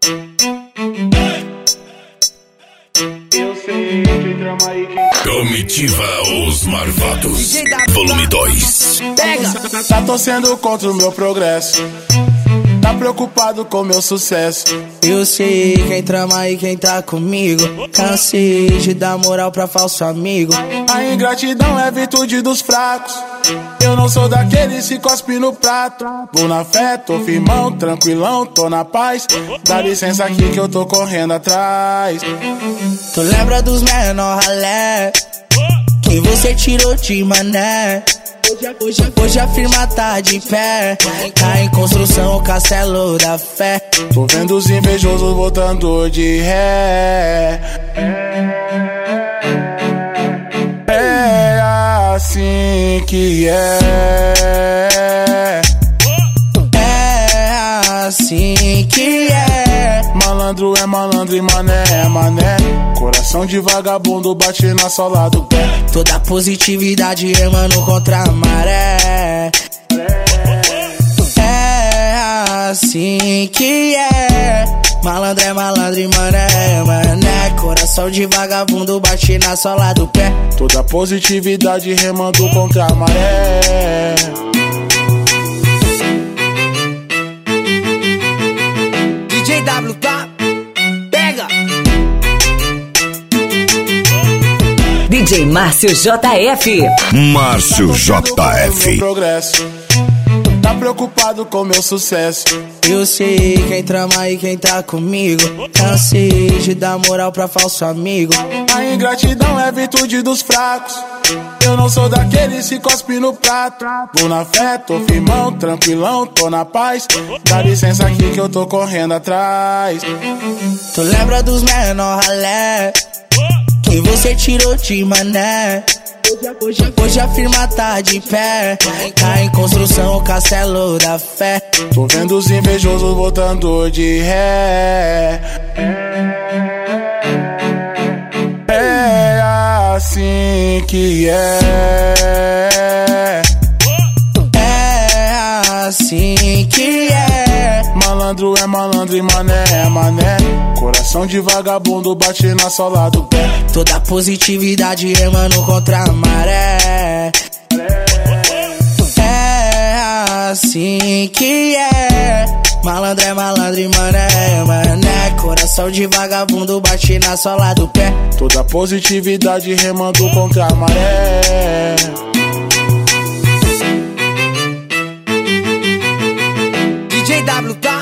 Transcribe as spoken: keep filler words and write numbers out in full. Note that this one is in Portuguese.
Eu sei quem trama aí, quem... Comitiva Os Marvados, volume dois. Pega! Tá torcendo contra o meu progresso, tá preocupado com meu sucesso. Eu sei quem trama e quem tá comigo. Cansei de dar moral pra falso amigo. A ingratidão é virtude dos fracos. Eu não sou daqueles que cospe no prato. Vou na fé, tô firmão, tranquilão, tô na paz. Dá licença aqui que eu tô correndo atrás. Tu lembra dos menor ralé que você tirou de mané? Hoje, hoje, hoje a firma tá de pé, tá em construção o castelo da fé. Tô vendo os invejosos voltando de ré. É assim que é. É assim que é. Malandro é malandro e mané é mané. Coração de vagabundo bate na sola do pé. Toda positividade remando contra a maré. É assim que é. Malandro é malandro e mané é mané. Coração de vagabundo bate na sola do pé. Toda positividade remando contra a maré. D J W, tá? Pega! D J Márcio J F. Márcio J F. Tá preocupado com meu sucesso. Eu sei quem trama e quem tá comigo. Cansei de dar moral pra falso amigo. A ingratidão é virtude dos fracos. Eu não sou daqueles que cospe no prato. Vou na fé, tô firmão, tranquilão, tô na paz. Dá licença aqui que eu tô correndo atrás. Tu lembra dos menor ralé que você tirou de mané? Hoje, hoje a firma tá de pé, tá em construção o castelo da fé. Tô vendo os invejosos voltando de ré. É assim que é. É assim que é. Malandro é malandro e mané é mané. Coração de vagabundo bate na sola do pé. Toda positividade remando contra a maré. É assim que é. Malandro é malandro e mané é mané. Coração de vagabundo bate na sola do pé. Toda positividade remando contra a maré. D J W, tá?